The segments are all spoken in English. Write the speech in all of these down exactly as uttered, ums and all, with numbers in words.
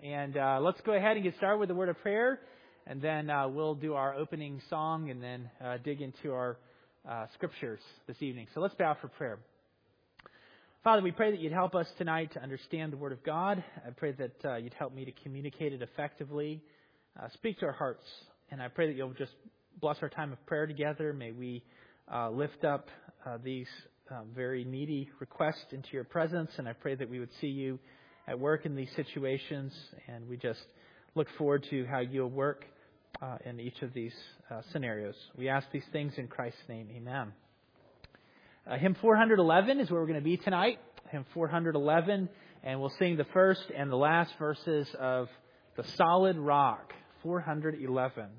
And uh, let's go ahead and get started with the word of prayer, and then uh, we'll do our opening song and then uh, dig into our uh, scriptures this evening. So let's bow for prayer. Father, we pray that you'd help us tonight to understand the word of God. I pray that uh, you'd help me to communicate it effectively. Uh, speak to our hearts, and I pray that you'll just bless our time of prayer together. May we uh, lift up uh, these uh, very needy requests into your presence, and I pray that we would see you at work in these situations, and we just look forward to how you'll work uh, in each of these uh, scenarios. We ask these things in Christ's name. Amen. Uh, hymn four eleven is where we're going to be tonight. Hymn four eleven, and we'll sing the first and the last verses of The Solid Rock, four eleven.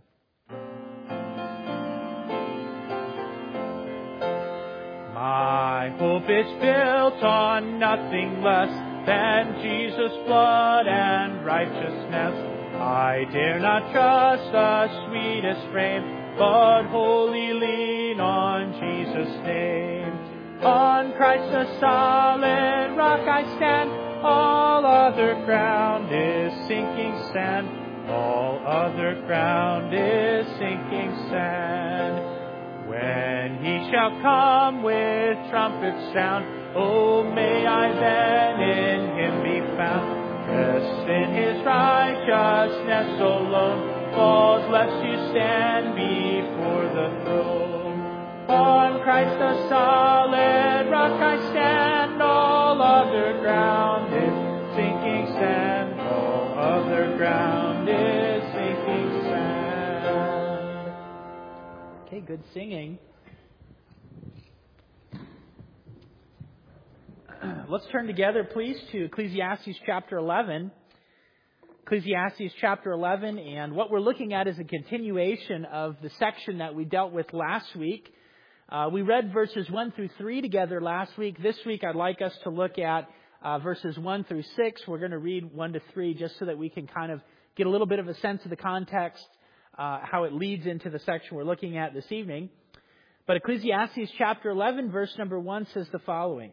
My hope is built on nothing less than Jesus' blood and righteousness. I dare not trust the sweetest frame, but wholly lean on Jesus' name. On Christ the solid rock I stand, all other ground is sinking sand. All other ground is sinking sand. When he shall come with trumpet sound, oh, may I then in him be found. Rest in his righteousness alone, falls lest you stand before the throne. On Christ the solid rock I stand, all other ground is sinking sand. All other ground is sinking sand. Okay, good singing. Let's turn together, please, to Ecclesiastes chapter eleven. Ecclesiastes chapter eleven, and what we're looking at is a continuation of the section that we dealt with last week. Uh, we read verses one through three together last week. This week, I'd like us to look at uh, verses one through six. We're going to read one to three just so that we can kind of get a little bit of a sense of the context, uh, how it leads into the section we're looking at this evening. But Ecclesiastes chapter eleven, verse number one says the following.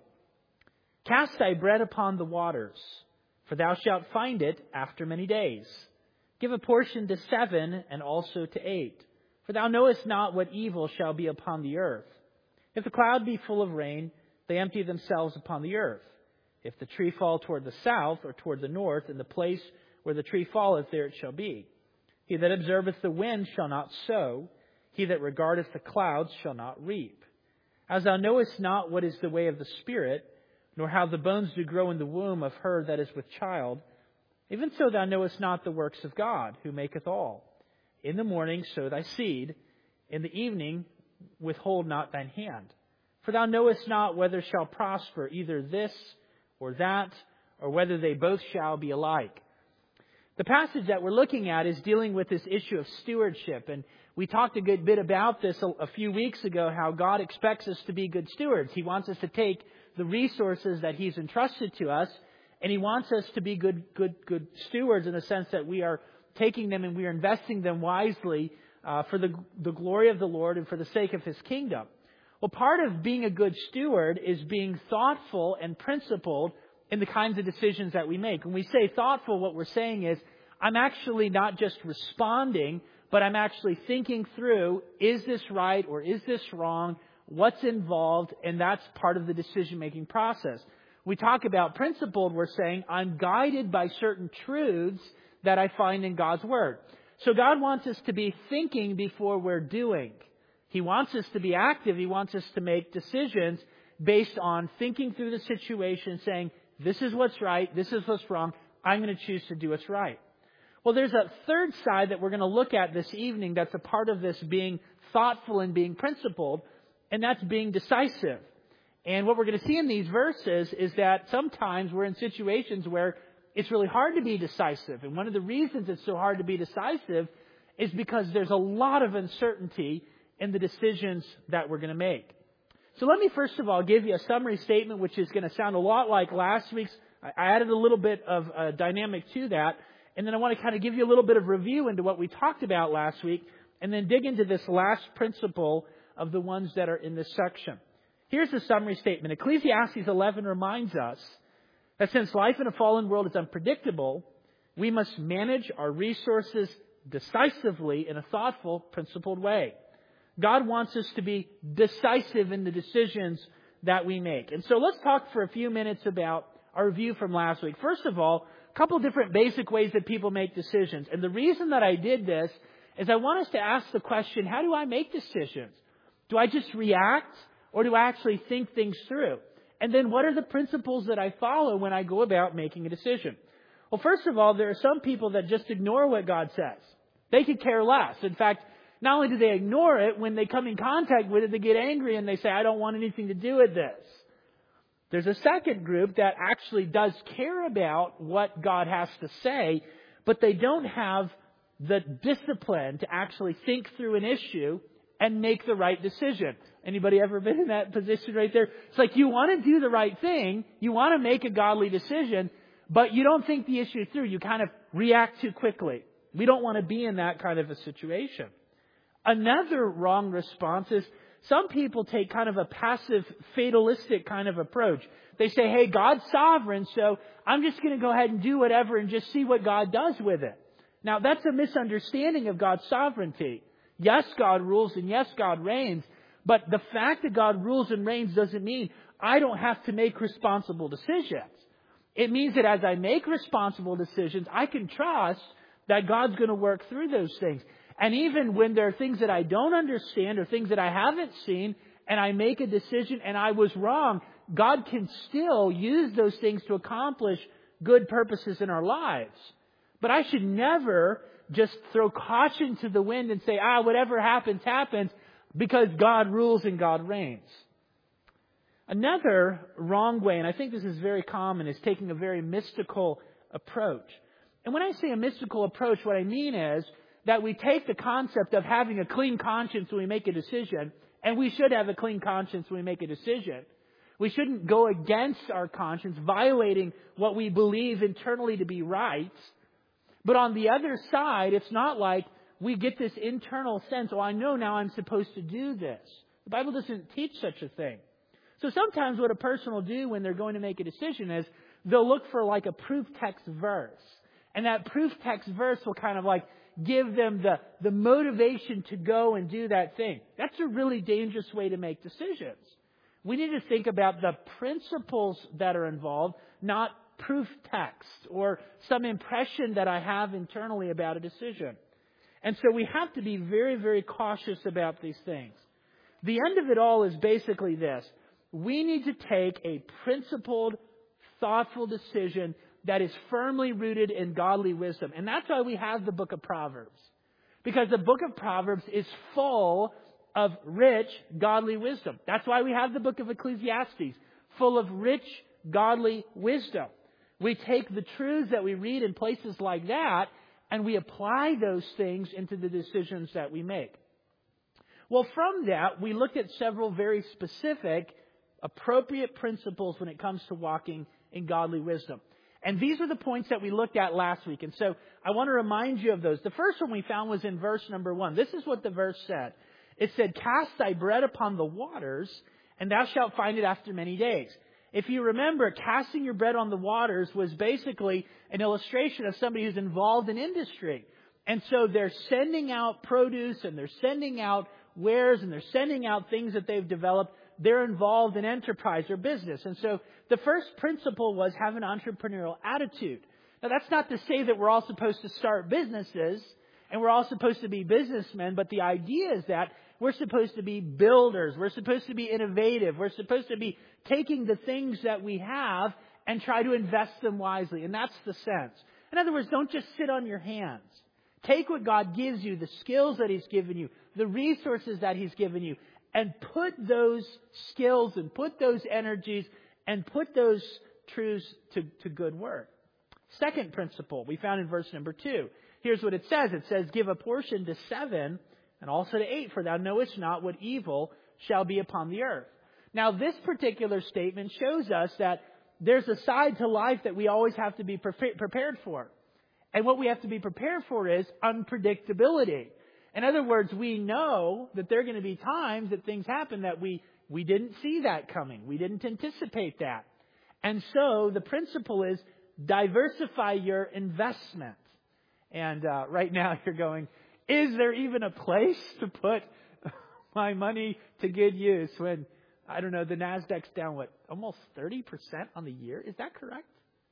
Cast thy bread upon the waters, for thou shalt find it after many days. Give a portion to seven, and also to eight. For thou knowest not what evil shall be upon the earth. If the cloud be full of rain, they empty themselves upon the earth. If the tree fall toward the south or toward the north, in the place where the tree falleth, there it shall be. He that observeth the wind shall not sow. He that regardeth the clouds shall not reap. As thou knowest not what is the way of the Spirit, nor how the bones do grow in the womb of her that is with child, even so thou knowest not the works of God, who maketh all. In the morning sow thy seed, in the evening withhold not thine hand. For thou knowest not whether shall prosper either this or that, or whether they both shall be alike. The passage that we're looking at is dealing with this issue of stewardship, and we talked a good bit about this a, a few weeks ago, how God expects us to be good stewards. He wants us to take the resources that He's entrusted to us, and He wants us to be good, good, good stewards in the sense that we are taking them and we are investing them wisely uh, for the, the glory of the Lord and for the sake of His kingdom. Well, part of being a good steward is being thoughtful and principled in the kinds of decisions that we make. When we say thoughtful, what we're saying is, I'm actually not just responding, but I'm actually thinking through, is this right or is this wrong? What's involved? And that's part of the decision-making process. We talk about principled, we're saying, I'm guided by certain truths that I find in God's Word. So God wants us to be thinking before we're doing. He wants us to be active. He wants us to make decisions based on thinking through the situation, saying, this is what's right, this is what's wrong, I'm going to choose to do what's right. Well, there's a third side that we're going to look at this evening that's a part of this being thoughtful and being principled, and that's being decisive. And what we're going to see in these verses is that sometimes we're in situations where it's really hard to be decisive. And one of the reasons it's so hard to be decisive is because there's a lot of uncertainty in the decisions that we're going to make. So let me first of all give you a summary statement, which is going to sound a lot like last week's. I added a little bit of a dynamic to that. And then I want to kind of give you a little bit of review into what we talked about last week, and then dig into this last principle of the ones that are in this section. Here's the summary statement. Ecclesiastes eleven reminds us that since life in a fallen world is unpredictable, We must manage our resources decisively in a thoughtful, principled way. God wants us to be decisive in the decisions that we make. And so let's talk for a few minutes about our review from last week. First of all, a couple different basic ways that people make decisions. And the reason that I did this is I want us to ask the question, how do I make decisions? Do I just react, or do I actually think things through? And then what are the principles that I follow when I go about making a decision? Well, first of all, there are some people that just ignore what God says. They could care less. In fact, not only do they ignore it, when they come in contact with it, they get angry and they say, I don't want anything to do with this. There's a second group that actually does care about what God has to say, but they don't have the discipline to actually think through an issue and make the right decision. Anybody ever been in that position right there? It's like you want to do the right thing, you want to make a godly decision, but you don't think the issue through. You kind of react too quickly. We don't want to be in that kind of a situation. Another wrong response is some people take kind of a passive, fatalistic kind of approach. They say, hey, God's sovereign, so I'm just going to go ahead and do whatever and just see what God does with it. Now, that's a misunderstanding of God's sovereignty. Yes, God rules and yes, God reigns. But the fact that God rules and reigns doesn't mean I don't have to make responsible decisions. It means that as I make responsible decisions, I can trust that God's going to work through those things. And even when there are things that I don't understand or things that I haven't seen, and I make a decision and I was wrong, God can still use those things to accomplish good purposes in our lives. But I should never just throw caution to the wind and say, ah, whatever happens, happens, because God rules and God reigns. Another wrong way, and I think this is very common, is taking a very mystical approach. And when I say a mystical approach, what I mean is that we take the concept of having a clean conscience when we make a decision, and we should have a clean conscience when we make a decision. We shouldn't go against our conscience, violating what we believe internally to be right. But on the other side, it's not like we get this internal sense, oh, I know now I'm supposed to do this. The Bible doesn't teach such a thing. So sometimes what a person will do when they're going to make a decision is they'll look for like a proof text verse. And that proof text verse will kind of like give them the, the motivation to go and do that thing. That's a really dangerous way to make decisions. We need to think about the principles that are involved, not proof text or some impression that I have internally about a decision. And so we have to be very, very cautious about these things. The end of it all is basically this. We need to take a principled, thoughtful decision that is firmly rooted in godly wisdom. And that's why we have the book of Proverbs. Because the book of Proverbs is full of rich, godly wisdom. That's why we have the book of Ecclesiastes, full of rich, godly wisdom. We take the truths that we read in places like that, and we apply those things into the decisions that we make. Well, from that, we looked at several very specific, appropriate principles when it comes to walking in godly wisdom. And these are the points that we looked at last week. And so I want to remind you of those. The first one we found was in verse number one. This is what the verse said. It said, cast thy bread upon the waters, and thou shalt find it after many days. If you remember, casting your bread on the waters was basically an illustration of somebody who's involved in industry. And so they're sending out produce and they're sending out wares and they're sending out things that they've developed. They're involved in enterprise or business. And so the first principle was have an entrepreneurial attitude. Now, that's not to say that we're all supposed to start businesses and we're all supposed to be businessmen, but the idea is that we're supposed to be builders. We're supposed to be innovative. We're supposed to be taking the things that we have and try to invest them wisely. And that's the sense. In other words, don't just sit on your hands. Take what God gives you, the skills that He's given you, the resources that He's given you, and put those skills and put those energies and put those truths to, to good work. Second principle we found in verse number two. Here's what it says. It says, give a portion to seven and also to eight, for thou knowest not what evil shall be upon the earth. Now, this particular statement shows us that there's a side to life that we always have to be pre- prepared for. And what we have to be prepared for is unpredictability. In other words, we know that there are going to be times that things happen that we, we didn't see that coming. We didn't anticipate that. And so the principle is diversify your investment. And uh, right now you're going, is there even a place to put my money to good use when, I don't know, the Nasdaq's down, what, almost thirty percent on the year? Is that correct?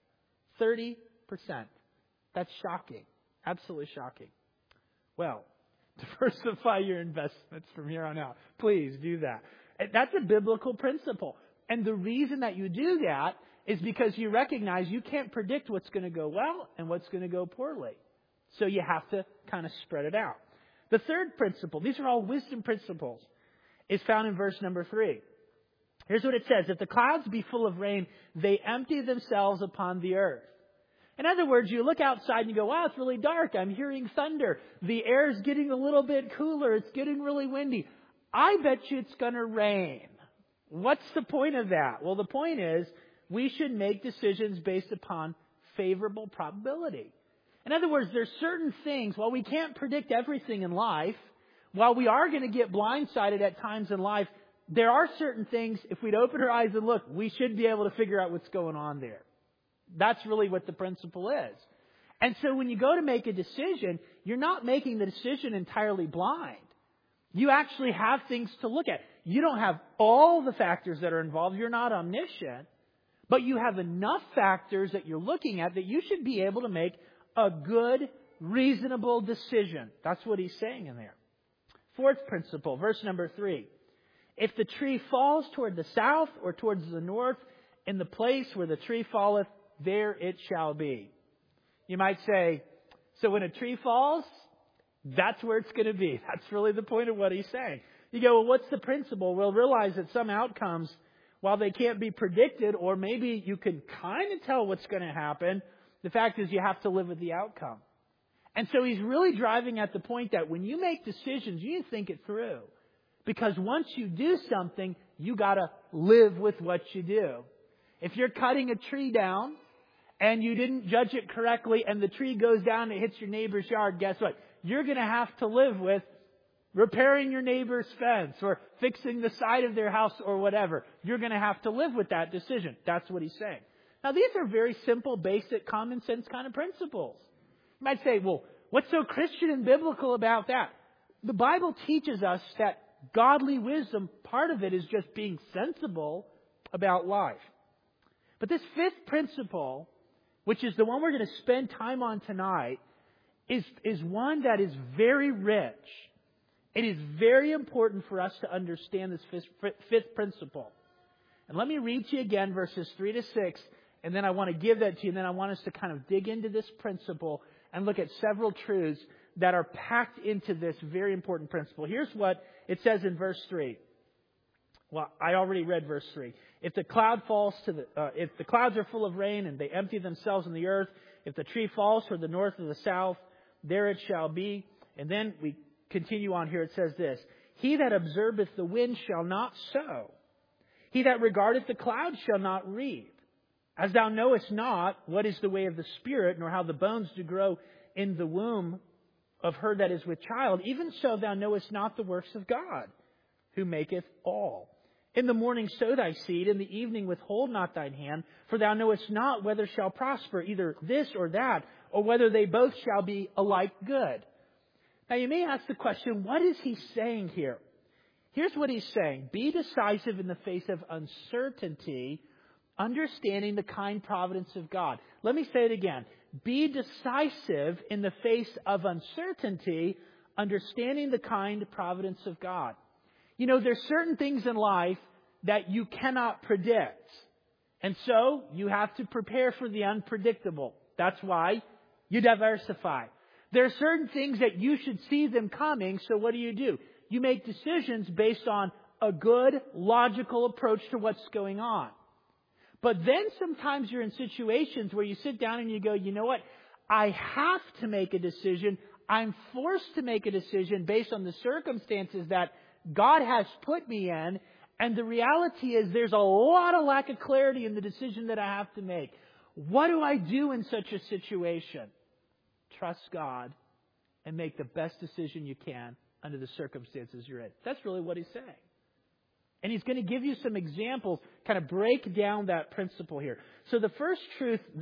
thirty percent. That's shocking. Absolutely shocking. Well, diversify your investments from here on out. Please do that. That's a biblical principle. And the reason that you do that is because you recognize you can't predict what's going to go well and what's going to go poorly. So you have to kind of spread it out. The third principle, these are all wisdom principles, is found in verse number three. Here's what it says. If the clouds be full of rain, they empty themselves upon the earth. In other words, you look outside and you go, wow, it's really dark. I'm hearing thunder. The air's getting a little bit cooler. It's getting really windy. I bet you it's going to rain. What's the point of that? Well, the point is we should make decisions based upon favorable probability. In other words, there's certain things, while we can't predict everything in life, while we are going to get blindsided at times in life, there are certain things, if we'd open our eyes and look, we should be able to figure out what's going on there. That's really what the principle is. And so when you go to make a decision, you're not making the decision entirely blind. You actually have things to look at. You don't have all the factors that are involved. You're not omniscient. But you have enough factors that you're looking at that you should be able to make a good, reasonable decision. That's what he's saying in there. Fourth principle, verse number three. If the tree falls toward the south or towards the north, in the place where the tree falleth, there it shall be. You might say, so when a tree falls, that's where it's going to be. That's really the point of what he's saying. You go, well, what's the principle? Well, realize that some outcomes, while they can't be predicted, or maybe you can kind of tell what's going to happen, the fact is you have to live with the outcome. And so he's really driving at the point that when you make decisions, you need to think it through. Because once you do something, you got to live with what you do. If you're cutting a tree down and you didn't judge it correctly and the tree goes down and hits your neighbor's yard, guess what? You're going to have to live with repairing your neighbor's fence or fixing the side of their house or whatever. You're going to have to live with that decision. That's what he's saying. Now, these are very simple, basic, common sense kind of principles. You might say, well, what's so Christian and biblical about that? The Bible teaches us that godly wisdom, part of it is just being sensible about life. But this fifth principle, which is the one we're going to spend time on tonight, is, is one that is very rich. It is very important for us to understand this fifth, fifth principle. And let me read to you again verses three to six, and then I want to give that to you, and then I want us to kind of dig into this principle and look at several truths that are packed into this very important principle. Here's what it says in verse three. Well, I already read verse three. If the cloud falls to the, uh, if the clouds are full of rain and they empty themselves in the earth, if the tree falls toward the north or the south, there it shall be. And then we continue on here. It says this: He that observeth the wind shall not sow. He that regardeth the clouds shall not reap. As thou knowest not what is the way of the Spirit, nor how the bones do grow in the womb of her that is with child, even so thou knowest not the works of God, who maketh all. In the morning sow thy seed, in the evening withhold not thine hand, for thou knowest not whether shall prosper either this or that, or whether they both shall be alike good. Now you may ask the question, what is he saying here? Here's what he's saying. Be decisive in the face of uncertainty, understanding the kind providence of God. Let me say it again. Be decisive in the face of uncertainty, understanding the kind providence of God. You know, there's certain things in life that you cannot predict. And so you have to prepare for the unpredictable. That's why you diversify. There are certain things that you should see them coming. So what do you do? You make decisions based on a good, logical approach to what's going on. But then sometimes you're in situations where you sit down and you go, you know what? I have to make a decision. I'm forced to make a decision based on the circumstances that God has put me in. And the reality is there's a lot of lack of clarity in the decision that I have to make. What do I do in such a situation? Trust God and make the best decision you can under the circumstances you're in. That's really what he's saying. And he's going to give you some examples, kind of break down that principle here. So the first truth that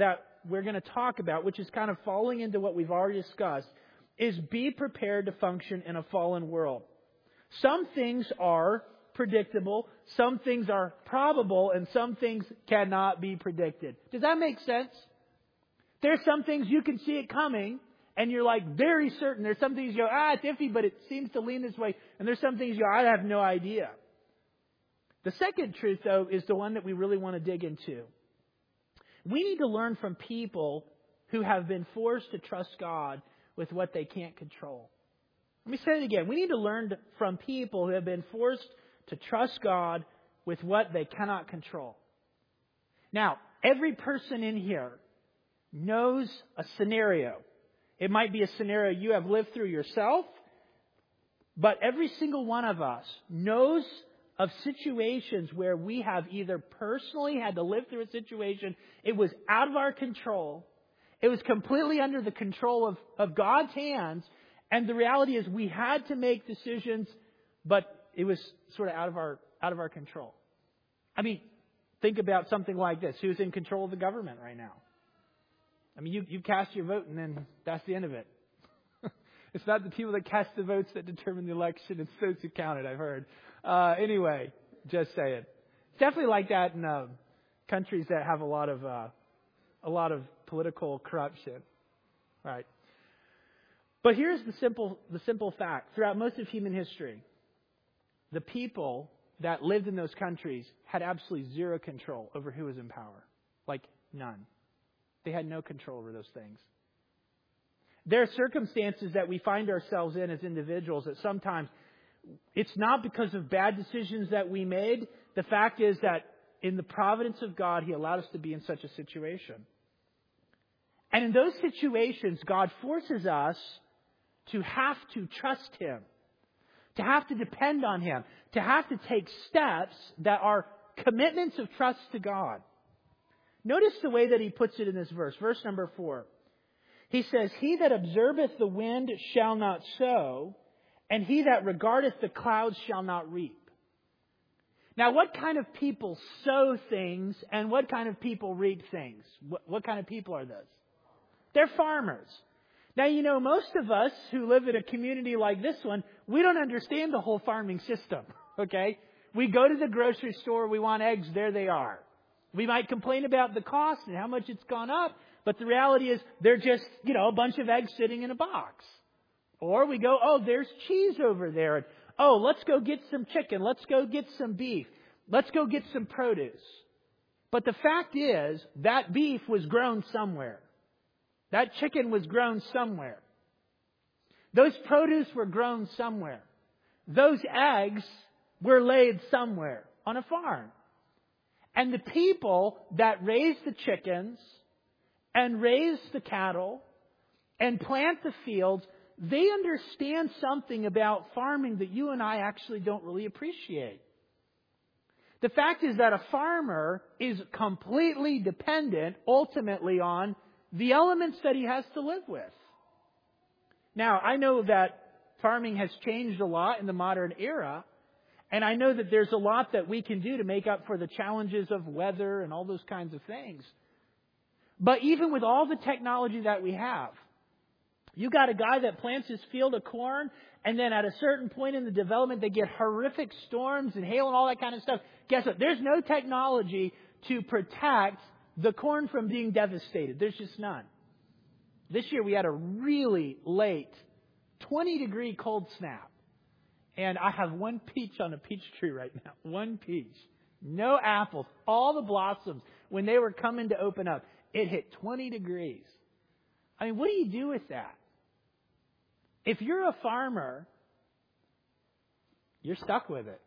we're going to talk about, which is kind of falling into what we've already discussed, is be prepared to function in a fallen world. Some things are predictable, some things are probable, and some things cannot be predicted. Does that make sense? There's some things you can see it coming, and you're like very certain. There's some things you go, ah, it's iffy, but it seems to lean this way. And there's some things you go, I have no idea. The second truth, though, is the one that we really want to dig into. We need to learn from people who have been forced to trust God with what they can't control. Let me say it again. We need to learn from people who have been forced to trust God with what they cannot control. Now, every person in here knows a scenario. It might be a scenario you have lived through yourself, but every single one of us knows of situations where we have either personally had to live through a situation, it was out of our control, it was completely under the control of, of God's hands, and the reality is we had to make decisions, but it was sort of out of our out of our control. I mean, think about something like this. Who's in control of the government right now? I mean, you, you cast your vote and then that's the end of it. It's not the people that cast the votes that determine the election. It's those who count it, I've heard. Uh, anyway, just say it. It's definitely like that in uh, countries that have a lot of uh, a lot of political corruption, right? But here's the simple the simple fact: throughout most of human history, the people that lived in those countries had absolutely zero control over who was in power, like none. They had no control over those things. There are circumstances that we find ourselves in as individuals that sometimes it's not because of bad decisions that we made. The fact is that in the providence of God, He allowed us to be in such a situation. And in those situations, God forces us to have to trust Him, to have to depend on Him, to have to take steps that are commitments of trust to God. Notice the way that he puts it in this verse. Verse number four. He says, He that observeth the wind shall not sow, and he that regardeth the clouds shall not reap. Now, what kind of people sow things and what kind of people reap things? What, what kind of people are those? They're farmers. Now, you know, most of us who live in a community like this one, we don't understand the whole farming system, okay? We go to the grocery store, we want eggs, there they are. We might complain about the cost and how much it's gone up, but the reality is they're just, you know, a bunch of eggs sitting in a box. Or we go, oh, there's cheese over there. And, oh, let's go get some chicken. Let's go get some beef. Let's go get some produce. But the fact is, that beef was grown somewhere. That chicken was grown somewhere. Those produce were grown somewhere. Those eggs were laid somewhere on a farm. And the people that raise the chickens and raise the cattle and plant the fields, they understand something about farming that you and I actually don't really appreciate. The fact is that a farmer is completely dependent ultimately on the elements that he has to live with. Now, I know that farming has changed a lot in the modern era. And I know that there's a lot that we can do to make up for the challenges of weather and all those kinds of things. But even with all the technology that we have, you got a guy that plants his field of corn, and then at a certain point in the development, they get horrific storms and hail and all that kind of stuff. Guess what? There's no technology to protect the corn from being devastated. There's just none. This year we had a really late twenty degree cold snap. And I have one peach on a peach tree right now. One peach. No apples. All the blossoms, when they were coming to open up, it hit twenty degrees. I mean, what do you do with that? If you're a farmer, you're stuck with it.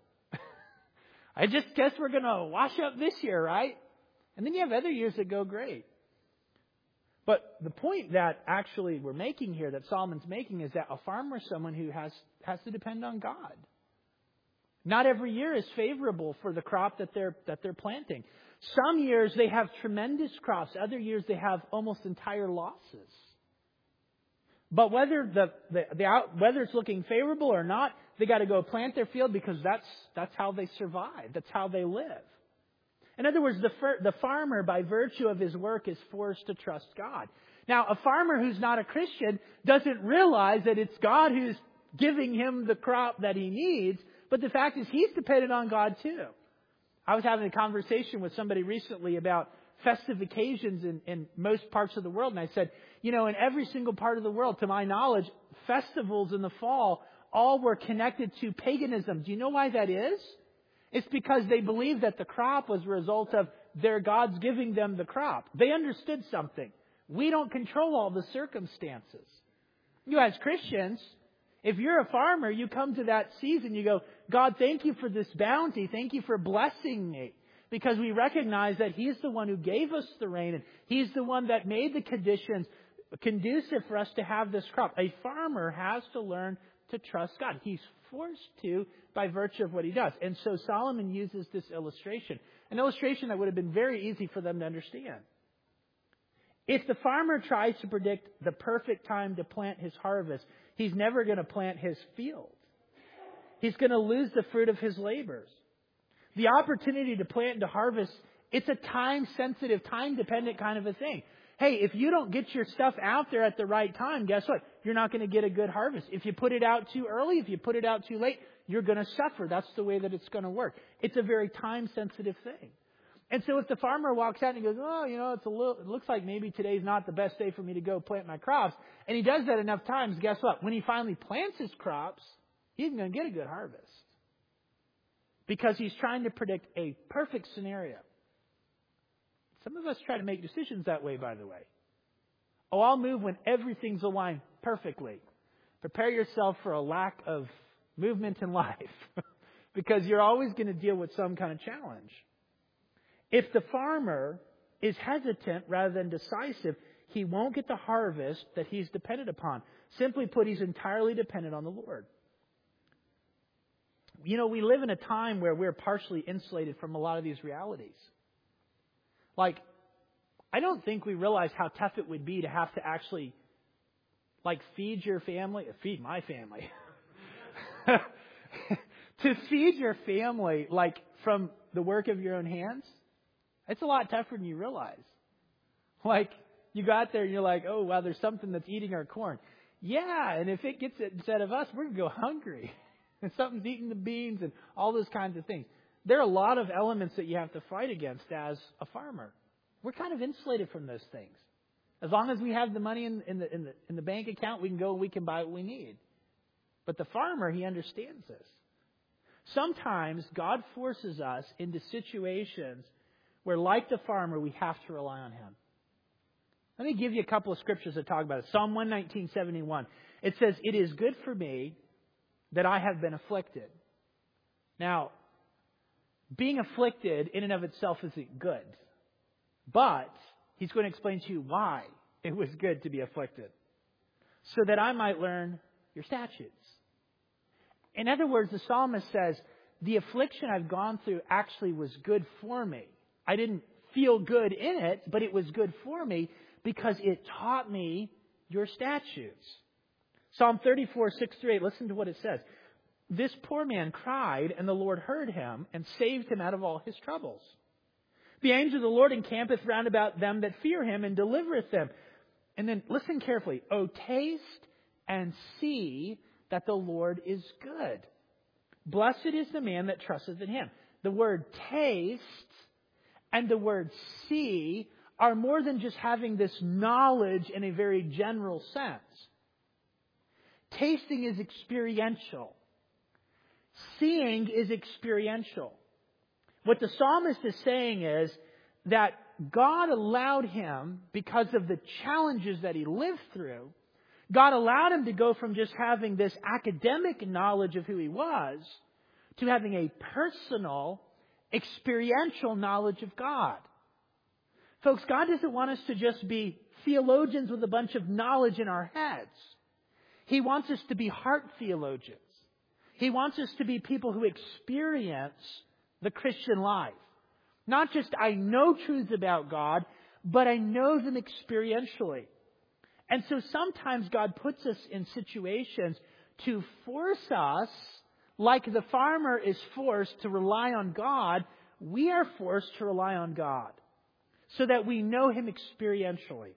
I just guess we're going to wash up this year, right? And then you have other years that go great. But the point that actually we're making here, that Solomon's making, is that a farmer is someone who has, has to depend on God. Not every year is favorable for the crop that they're that they're planting. Some years they have tremendous crops. Other years they have almost entire losses. But whether the, the, the out, whether it's looking favorable or not, they got to go plant their field because that's that's how they survive. That's how they live. In other words, the, fir- the farmer, by virtue of his work, is forced to trust God. Now, a farmer who's not a Christian doesn't realize that it's God who's giving him the crop that he needs, but the fact is he's dependent on God too. I was having a conversation with somebody recently about festive occasions in, in most parts of the world, and I said, you know, in every single part of the world, to my knowledge, festivals in the fall all were connected to paganism. Do you know why that is? It's because they believed that the crop was a result of their gods giving them the crop. They understood something. We don't control all the circumstances. You as Christians, if you're a farmer, you come to that season, you go, God, thank you for this bounty. Thank you for blessing me. Because we recognize that He's the one who gave us the rain, and He's the one that made the conditions conducive for us to have this crop. A farmer has to learn to trust God. He's forced to by virtue of what he does. And so Solomon uses this illustration, an illustration that would have been very easy for them to understand. If the farmer tries to predict the perfect time to plant his harvest, he's never going to plant his field. He's going to lose the fruit of his labors. The opportunity to plant and to harvest, it's a time-sensitive, time-dependent kind of a thing. Hey, if you don't get your stuff out there at the right time, guess what? You're not going to get a good harvest. If you put it out too early, if you put it out too late, you're going to suffer. That's the way that it's going to work. It's a very time-sensitive thing. And so if the farmer walks out and he goes, oh, you know, it's a little, it looks like maybe today's not the best day for me to go plant my crops, and he does that enough times, guess what? When he finally plants his crops, he's going to get a good harvest. Because he's trying to predict a perfect scenario. Some of us try to make decisions that way, by the way. Oh, I'll move when everything's aligned perfectly. Prepare yourself for a lack of movement in life. Because you're always going to deal with some kind of challenge. If the farmer is hesitant rather than decisive, he won't get the harvest that he's dependent upon. Simply put, he's entirely dependent on the Lord. You know, we live in a time where we're partially insulated from a lot of these realities. Like, I don't think we realize how tough it would be to have to actually, like, feed your family, feed my family. To feed your family, like, from the work of your own hands, it's a lot tougher than you realize. Like, you go out there and you're like, oh, wow, there's something that's eating our corn. Yeah, and if it gets it instead of us, we're going to go hungry. And something's eating the beans and all those kinds of things. There are a lot of elements that you have to fight against as a farmer. We're kind of insulated from those things. As long as we have the money in, in, the, in, the, in the bank account, we can go and we can buy what we need. But the farmer, he understands this. Sometimes God forces us into situations where, like the farmer, we have to rely on Him. Let me give you a couple of scriptures that talk about it. Psalm one nineteen, seventy-one. It says, it is good for me that I have been afflicted. Now, being afflicted in and of itself isn't good. But he's going to explain to you why it was good to be afflicted. So that I might learn your statutes. In other words, the psalmist says, the affliction I've gone through actually was good for me. I didn't feel good in it, but it was good for me because it taught me your statutes. Psalm thirty-four, six through eight, listen to what it says. This poor man cried, and the Lord heard him and saved him out of all his troubles. The angel of the Lord encampeth round about them that fear Him and delivereth them. And then listen carefully. Oh, taste and see that the Lord is good. Blessed is the man that trusteth in Him. The word taste and the word see are more than just having this knowledge in a very general sense. Tasting is experiential. Seeing is experiential. What the psalmist is saying is that God allowed him, because of the challenges that he lived through, God allowed him to go from just having this academic knowledge of who he was to having a personal, experiential knowledge of God. Folks, God doesn't want us to just be theologians with a bunch of knowledge in our heads. He wants us to be heart theologians. He wants us to be people who experience the Christian life. Not just I know truths about God, but I know them experientially. And so sometimes God puts us in situations to force us, like the farmer is forced to rely on God we are forced to rely on God so that we know Him experientially.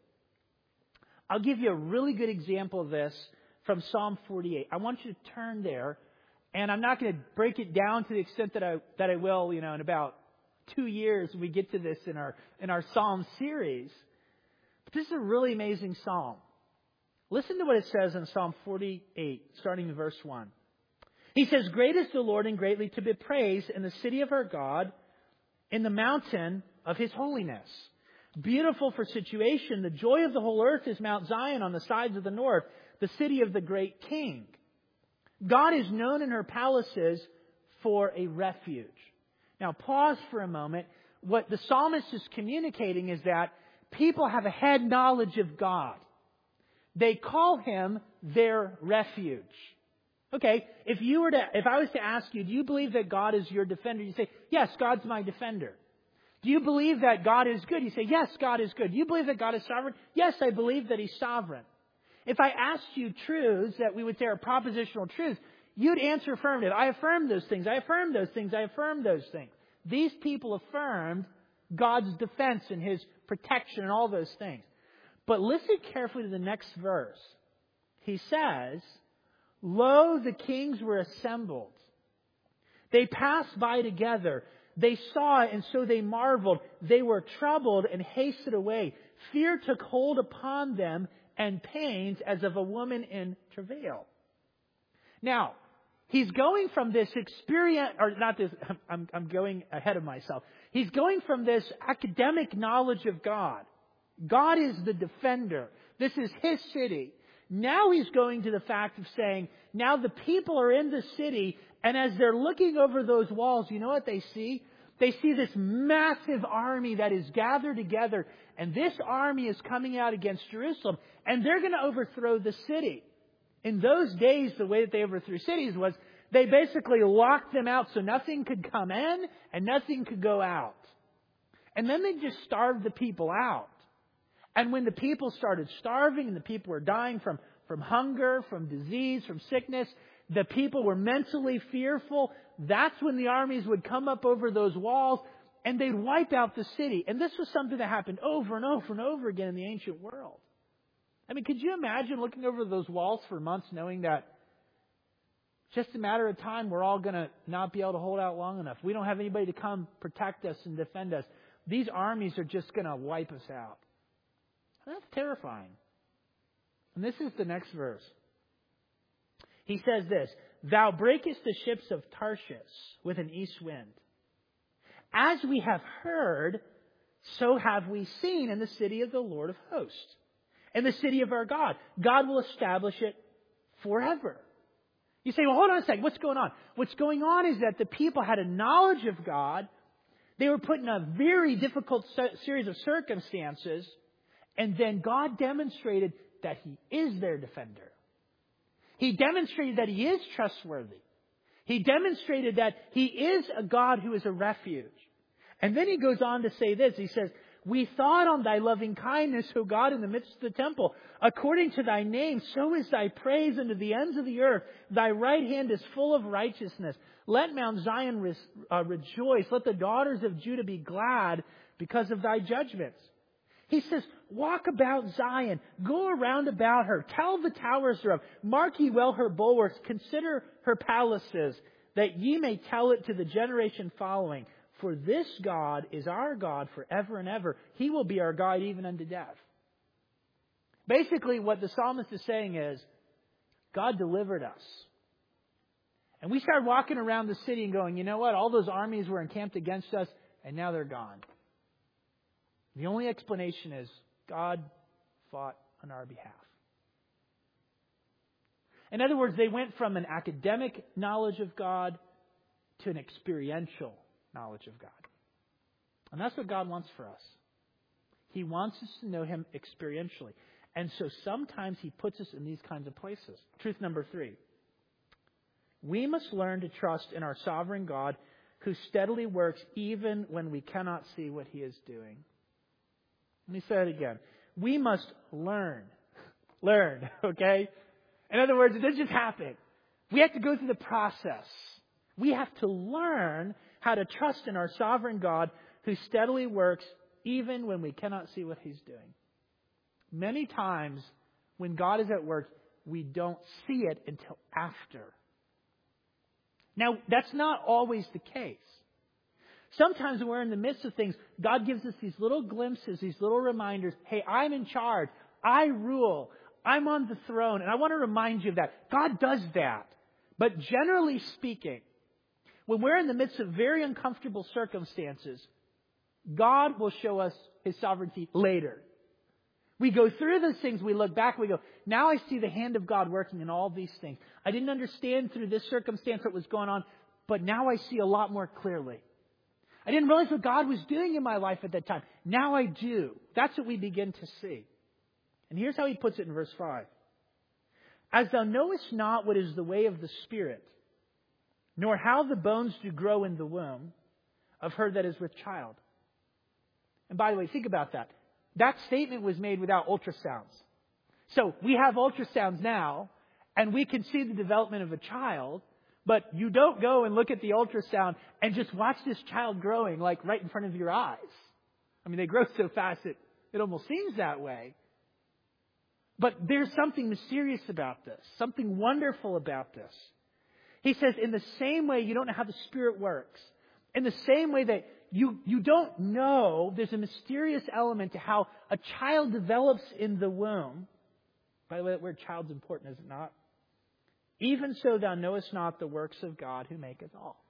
I'll give you a really good example of this from Psalm forty-eight. I want you to turn there, and I'm not going to break it down to the extent that I that I will, you know, in about two years when we get to this in our in our Psalm series. But this is a really amazing psalm. Listen to what it says in Psalm forty-eight, starting in verse one. He says, "Great is the Lord and greatly to be praised in the city of our God, in the mountain of His holiness. Beautiful for situation, the joy of the whole earth is Mount Zion on the sides of the north, the city of the great King. God is known in her palaces for a refuge." Now pause for a moment. What the psalmist is communicating is that people have a head knowledge of God. They call Him their refuge. Okay, if you were to, if I was to ask you, do you believe that God is your defender? You say, yes, God's my defender. Do you believe that God is good? You say, yes, God is good. Do you believe that God is sovereign? Yes, I believe that He's sovereign. If I asked you truths that we would say are propositional truths, you'd answer affirmative. I affirm those things. I affirm those things. I affirm those things. These people affirmed God's defense and His protection and all those things. But listen carefully to the next verse. He says, "Lo, the kings were assembled. They passed by together. They saw it, and so they marveled. They were troubled and hasted away. Fear took hold upon them, and pains as of a woman in travail." Now, he's going from this experience, or not this, I'm, I'm going ahead of myself. He's going from this academic knowledge of God. God is the defender. This is His city. Now he's going to the fact of saying, now the people are in the city, and as they're looking over those walls, you know what they see? They see this massive army that is gathered together, and this army is coming out against Jerusalem, and they're going to overthrow the city. In those days, the way that they overthrew cities was they basically locked them out so nothing could come in and nothing could go out. And then they just starved the people out. And when the people started starving and the people were dying from, from hunger, from disease, from sickness, the people were mentally fearful. That's when the armies would come up over those walls and they'd wipe out the city. And this was something that happened over and over and over again in the ancient world. I mean, could you imagine looking over those walls for months knowing that it's just a matter of time we're all going to not be able to hold out long enough. We don't have anybody to come protect us and defend us. These armies are just going to wipe us out. That's terrifying. And this is the next verse. He says this, "Thou breakest the ships of Tarshish with an east wind. As we have heard, so have we seen in the city of the Lord of hosts, in the city of our God. God will establish it forever." You say, well, hold on a second. What's going on? What's going on is that the people had a knowledge of God. They were put in a very difficult series of circumstances. And then God demonstrated that He is their defender. He demonstrated that He is trustworthy. He demonstrated that He is a God who is a refuge. And then He goes on to say this. He says, "We thought on Thy loving kindness, O God, in the midst of the temple. According to Thy name, so is Thy praise unto the ends of the earth. Thy right hand is full of righteousness. Let Mount Zion re- uh, rejoice. Let the daughters of Judah be glad because of Thy judgments." He says, "Walk about Zion, go around about her, tell the towers thereof, mark ye well her bulwarks, consider her palaces, that ye may tell it to the generation following. For this God is our God forever and ever. He will be our guide even unto death." Basically, what the psalmist is saying is, God delivered us. And we started walking around the city and going, you know what? All those armies were encamped against us, and now they're gone. The only explanation is God fought on our behalf. In other words, they went from an academic knowledge of God to an experiential knowledge of God. And that's what God wants for us. He wants us to know Him experientially. And so sometimes He puts us in these kinds of places. Truth number three. We must learn to trust in our sovereign God who steadily works even when we cannot see what He is doing. Let me say it again. We must learn. Learn, okay? In other words, it doesn't just happen. We have to go through the process. We have to learn how to trust in our sovereign God who steadily works even when we cannot see what He's doing. Many times when God is at work, we don't see it until after. Now, that's not always the case. Sometimes when we're in the midst of things, God gives us these little glimpses, these little reminders. Hey, I'm in charge. I rule. I'm on the throne. And I want to remind you of that. God does that. But generally speaking, when we're in the midst of very uncomfortable circumstances, God will show us His sovereignty later. We go through those things, we look back, we go, now I see the hand of God working in all these things. I didn't understand through this circumstance what was going on, but now I see a lot more clearly. I didn't realize what God was doing in my life at that time. Now I do. That's what we begin to see. And here's how He puts it in verse five. As thou knowest not what is the way of the Spirit, nor how the bones do grow in the womb of her that is with child. And by the way, think about that. That statement was made without ultrasounds. So we have ultrasounds now, and we can see the development of a child, but you don't go and look at the ultrasound and just watch this child growing like right in front of your eyes. I mean, they grow so fast that it almost seems that way. But there's something mysterious about this, something wonderful about this. He says, in the same way you don't know how the Spirit works, in the same way that You, you don't know, there's a mysterious element to how a child develops in the womb. By the way, that word child's important, is it not? Even so thou knowest not the works of God who maketh all.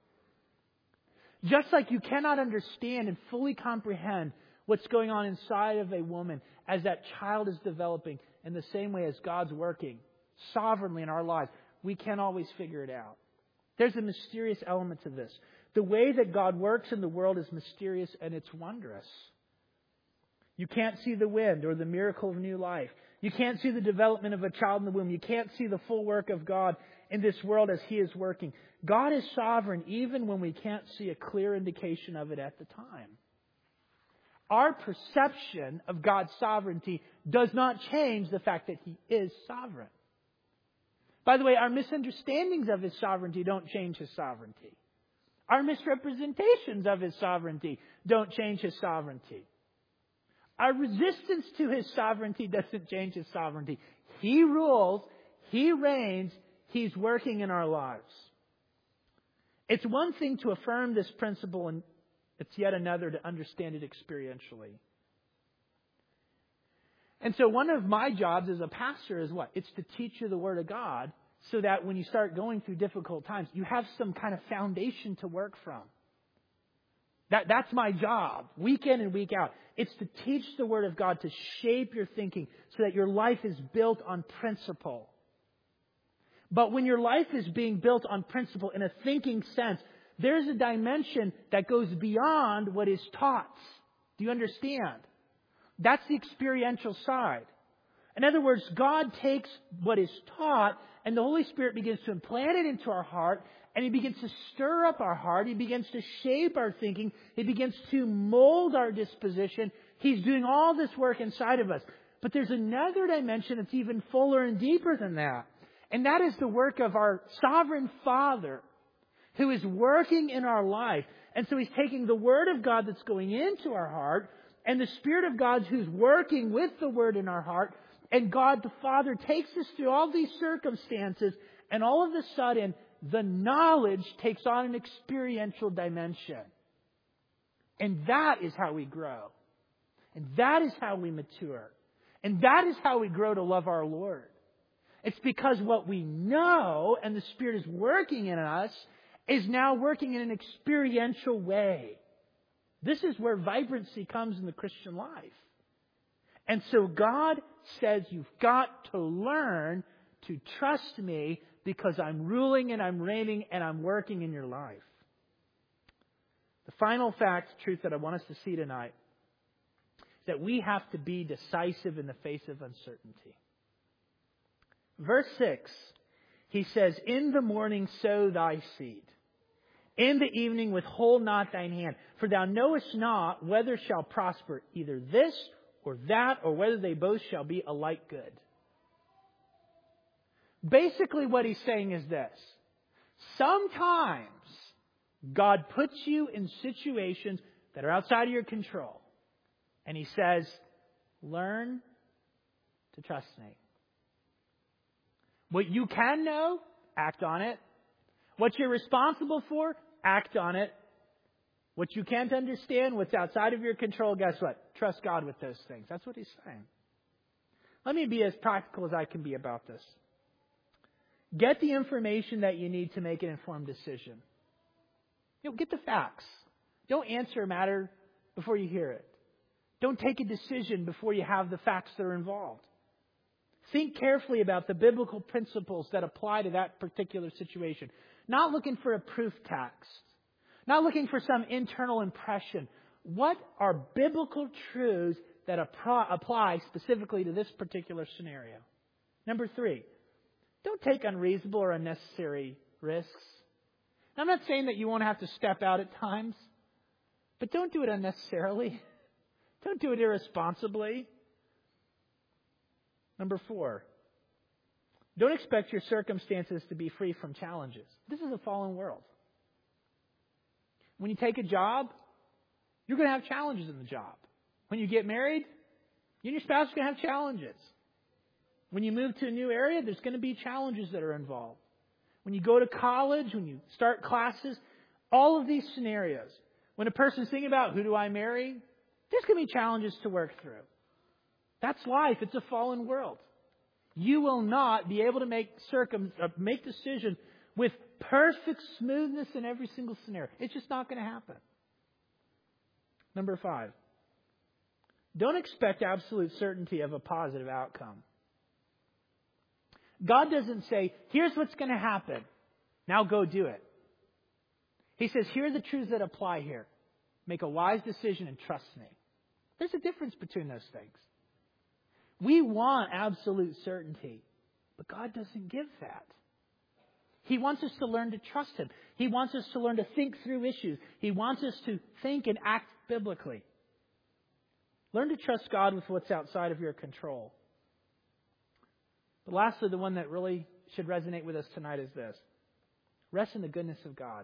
Just like you cannot understand and fully comprehend what's going on inside of a woman as that child is developing, in the same way as God's working sovereignly in our lives, we can't always figure it out. There's a mysterious element to this. The way that God works in the world is mysterious and it's wondrous. You can't see the wind or the miracle of new life. You can't see the development of a child in the womb. You can't see the full work of God in this world as He is working. God is sovereign even when we can't see a clear indication of it at the time. Our perception of God's sovereignty does not change the fact that He is sovereign. By the way, our misunderstandings of His sovereignty don't change His sovereignty. Our misrepresentations of His sovereignty don't change His sovereignty. Our resistance to His sovereignty doesn't change His sovereignty. He rules. He reigns. He's working in our lives. It's one thing to affirm this principle, and it's yet another to understand it experientially. And so one of my jobs as a pastor is what? It's to teach you the Word of God, so that when you start going through difficult times, you have some kind of foundation to work from. That, that's my job, week in and week out. It's to teach the Word of God, to shape your thinking so that your life is built on principle. But when your life is being built on principle in a thinking sense, there's a dimension that goes beyond what is taught. Do you understand? That's the experiential side. In other words, God takes what is taught and the Holy Spirit begins to implant it into our heart, and He begins to stir up our heart. He begins to shape our thinking. He begins to mold our disposition. He's doing all this work inside of us. But there's another dimension that's even fuller and deeper than that. And that is the work of our sovereign Father who is working in our life. And so He's taking the Word of God that's going into our heart and the Spirit of God who's working with the Word in our heart. And God the Father takes us through all these circumstances, and all of a sudden, the knowledge takes on an experiential dimension. And that is how we grow. And that is how we mature. And that is how we grow to love our Lord. It's because what we know and the Spirit is working in us is now working in an experiential way. This is where vibrancy comes in the Christian life. And so God says you've got to learn to trust me because I'm ruling and I'm reigning and I'm working in your life. The final fact, truth that I want us to see tonight is that we have to be decisive in the face of uncertainty. Verse six, he says, in the morning sow thy seed. In the evening withhold not thine hand. For thou knowest not whether shall prosper either this or that, or whether they both shall be alike good. Basically what he's saying is this. Sometimes God puts you in situations that are outside of your control. And He says, learn to trust me. What you can know, act on it. What you're responsible for, act on it. What you can't understand, what's outside of your control, guess what? Trust God with those things. That's what He's saying. Let me be as practical as I can be about this. Get the information that you need to make an informed decision. You know, get the facts. Don't answer a matter before you hear it. Don't take a decision before you have the facts that are involved. Think carefully about the biblical principles that apply to that particular situation. Not looking for a proof text. Not looking for some internal impression. What are biblical truths that apply specifically to this particular scenario? Number three, don't take unreasonable or unnecessary risks. Now, I'm not saying that you won't have to step out at times, but don't do it unnecessarily. Don't do it irresponsibly. Number four, don't expect your circumstances to be free from challenges. This is a fallen world. When you take a job, you're going to have challenges in the job. When you get married, you and your spouse are going to have challenges. When you move to a new area, there's going to be challenges that are involved. When you go to college, when you start classes, all of these scenarios. When a person's thinking about who do I marry, there's going to be challenges to work through. That's life. It's a fallen world. You will not be able to make circum uh, make decisions with perfect smoothness in every single scenario. It's just not going to happen. Number five, don't expect absolute certainty of a positive outcome. God doesn't say, here's what's going to happen. Now go do it. He says, here are the truths that apply here. Make a wise decision and trust me. There's a difference between those things. We want absolute certainty, but God doesn't give that. He wants us to learn to trust Him. He wants us to learn to think through issues. He wants us to think and act biblically. Learn to trust God with what's outside of your control. But lastly, the one that really should resonate with us tonight is this. Rest in the goodness of God.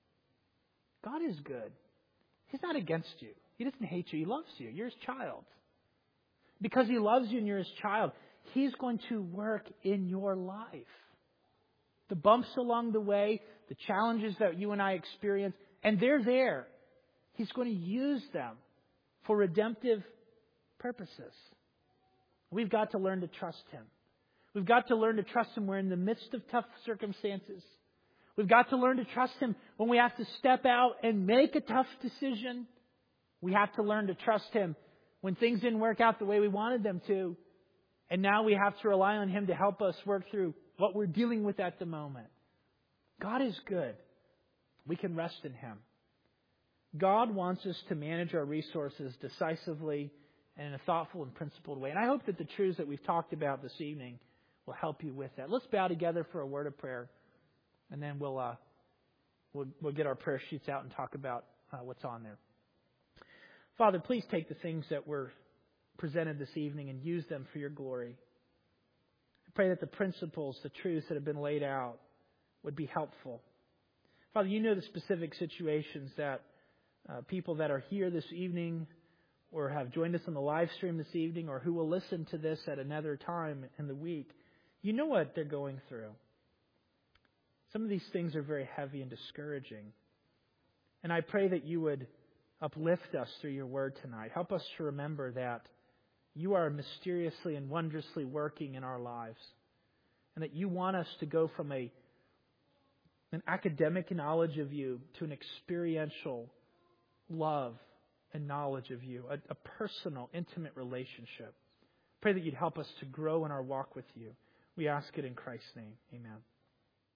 God is good. He's not against you. He doesn't hate you. He loves you. You're His child. Because He loves you and you're His child, He's going to work in your life. The bumps along the way, the challenges that you and I experience, and they're there. He's going to use them for redemptive purposes. We've got to learn to trust Him. We've got to learn to trust Him. We're in the midst of tough circumstances. We've got to learn to trust Him when we have to step out and make a tough decision. We have to learn to trust Him when things didn't work out the way we wanted them to. And now we have to rely on Him to help us work through what we're dealing with at the moment. God is good. We can rest in Him. God wants us to manage our resources decisively and in a thoughtful and principled way. And I hope that the truths that we've talked about this evening will help you with that. Let's bow together for a word of prayer, and then we'll uh, we'll, we'll get our prayer sheets out and talk about uh, what's on there. Father, please take the things that were presented this evening and use them for Your glory. I pray that the principles, the truths that have been laid out would be helpful. Father, You know the specific situations that uh, people that are here this evening or have joined us on the live stream this evening or who will listen to this at another time in the week, You know what they're going through. Some of these things are very heavy and discouraging. And I pray that You would uplift us through Your word tonight. Help us to remember that You are mysteriously and wondrously working in our lives. And that You want us to go from a an academic knowledge of You to an experiential love and knowledge of You, a, a personal, intimate relationship. Pray that You'd help us to grow in our walk with You. We ask it in Christ's name. Amen.